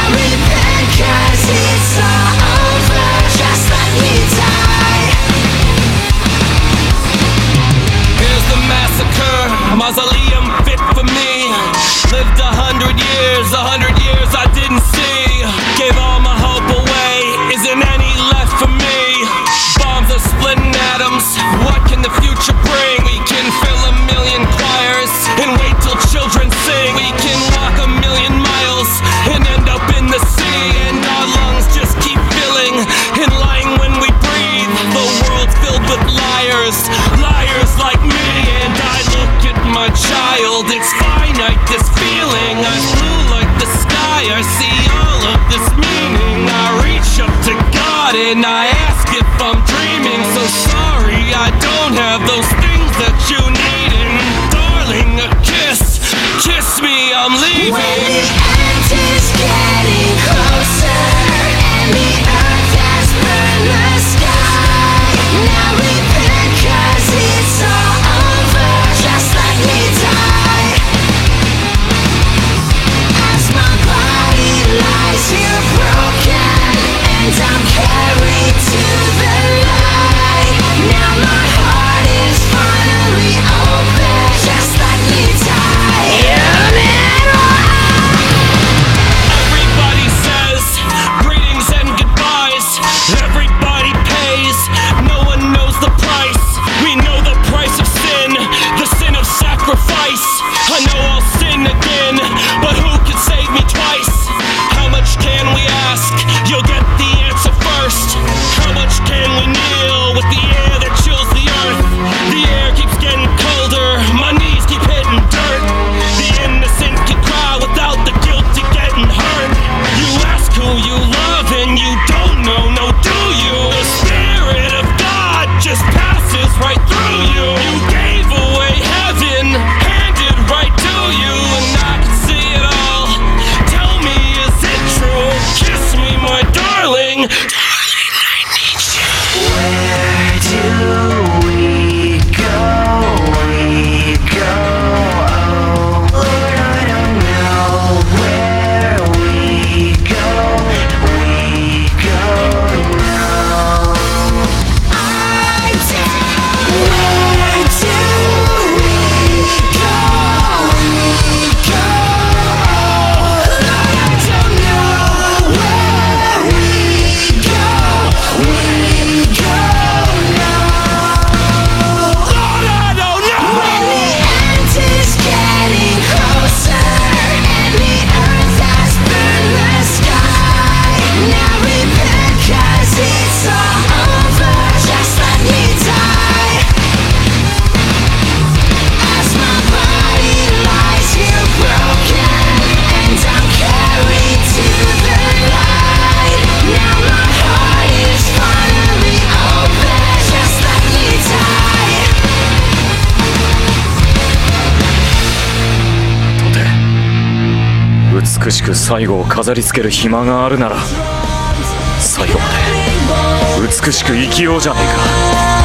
repent 'cause it's all over. Just let me die. Here's the massacre, a mausoleum fit for me. Lived 100 years, 100 years I didn't see. Gave all my hope away, isn't any left for me. Bombs are splitting atoms, what can the future bring? We can fill 1,000,000 choirs and wait till children sing. We can walk 1,000,000 miles and end up in the sea. And our lungs just keep filling and lying when we breathe. The world's filled with liars, liars like me. And I look at my child, it's finite, this feeling. I'm blue like the sky, I see all of this meaning. I reach up to God and I ask if I'm dreaming. So sorry, I don't have those things that you need. And darling, a kiss, kiss me, I'm leaving. When the end is getting closer and the earth has burned the sky, now repent 'cause it's all over. Just let me die. As my body lies here broken and I'm carried to the light, now my heart is finally open. Just let me die. Everybody says greetings and goodbyes. Everybody pays, no one knows the price. We know the price of sin, the sin of sacrifice. I know I'll sin again, but who can save me twice? How much can we ask? You'll get the answer first. How much can we kneel with the air that chills the earth? The air keeps getting colder, my knees keep hitting dirt. The innocent can cry without the guilty getting hurt. You ask who you love and you don't know, no do you? The Spirit of God just passes right through you. You gave away heaven, handed right to you. And I can see it all, tell me is it true? Kiss me my darling, darling I need you. Where do we go? We go. Oh Lord, I don't know where we go. We go now. I'm down. Where do we go? We go. Oh Lord, I don't know where we go. We go now. Lord, I don't know. When the end is getting closer and the earth has burned the sky, now repent 'cause it's all over. Just let me die. As my body lies here broken and I'm carried to the light, now my heart is finally open. Just let me die. とて美しく最後を飾り付ける暇があるなら最後まで美しく生きようじゃねえか。